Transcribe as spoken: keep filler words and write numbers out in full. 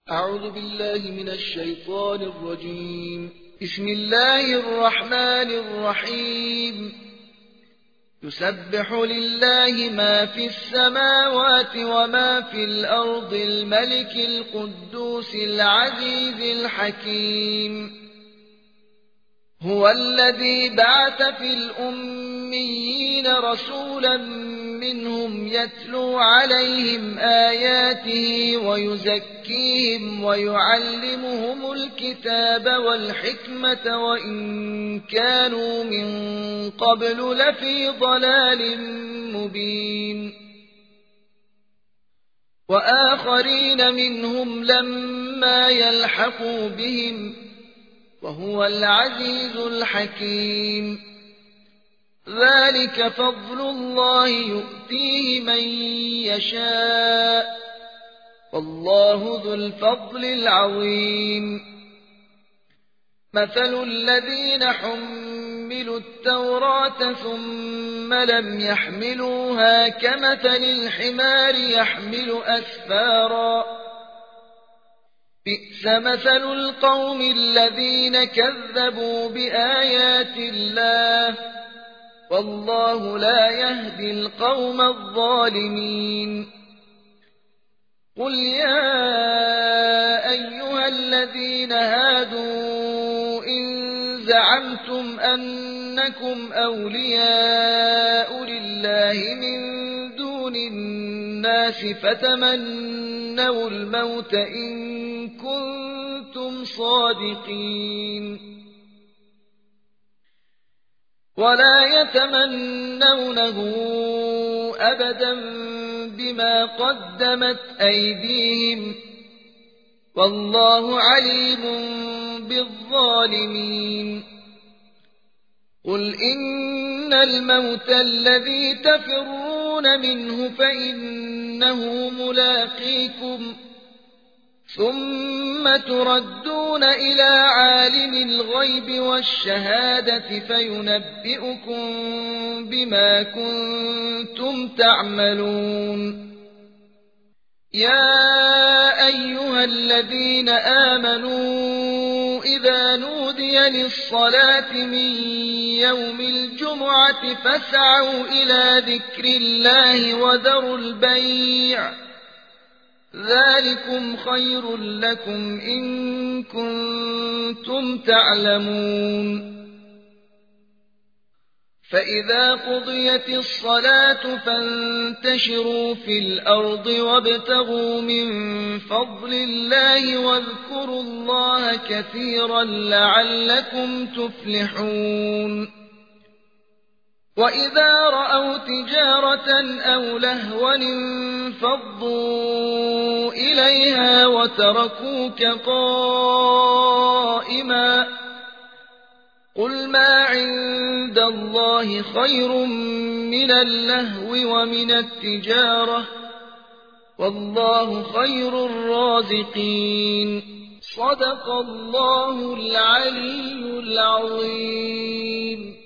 أعوذ بالله من الشيطان الرجيم. بسم الله الرحمن الرحيم. يسبح لله ما في السماوات وما في الأرض الملك القدوس العزيز الحكيم. هو الذي بعث في الأميين رسولا منهم يتلو عليهم آياته ويزكيهم ويعلمهم الكتاب والحكمة وإن كانوا من قبل لفي ضلال مبين. وآخرين منهم لما يلحقوا بهم وهو العزيز الحكيم. ذلك فضل الله يؤتيه من يشاء والله ذو الفضل العظيم. مثل الذين حملوا التوراة ثم لم يحملوها كمثل الحمار يحمل أسفارا بئس مثل القوم الذين كذبوا بآيات الله والله لا يهدي القوم الظالمين. قل يا أيها الذين هادوا إن زعمتم أنكم أولياء لله من دون الناس فتمنوا الموت إن كنتم صادقين ولا يتمنونه أبدا بما قدمت أيديهم والله عليم بالظالمين. قل إن الموت الذي تفرون منه فإنه ملاقيكم ثم تردون إلى عالم الغيب والشهادة فينبئكم بما كنتم تعملون. يا أيها الذين آمنوا إذا نودي للصلاة من يوم الجمعة فاسعوا إلى ذكر الله وذروا البيع ذلكم خير لكم إن كنتم تعلمون. فإذا قضيت الصلاة فانتشروا في الأرض وابتغوا من فضل الله واذكروا الله كثيرا لعلكم تفلحون. وإذا رأوا تجارة أو لهوا انفضوا إليها وتركوك قائما قل ما عند الله خير من اللهو ومن التجارة والله خير الرازقين. صدق الله العلي العظيم.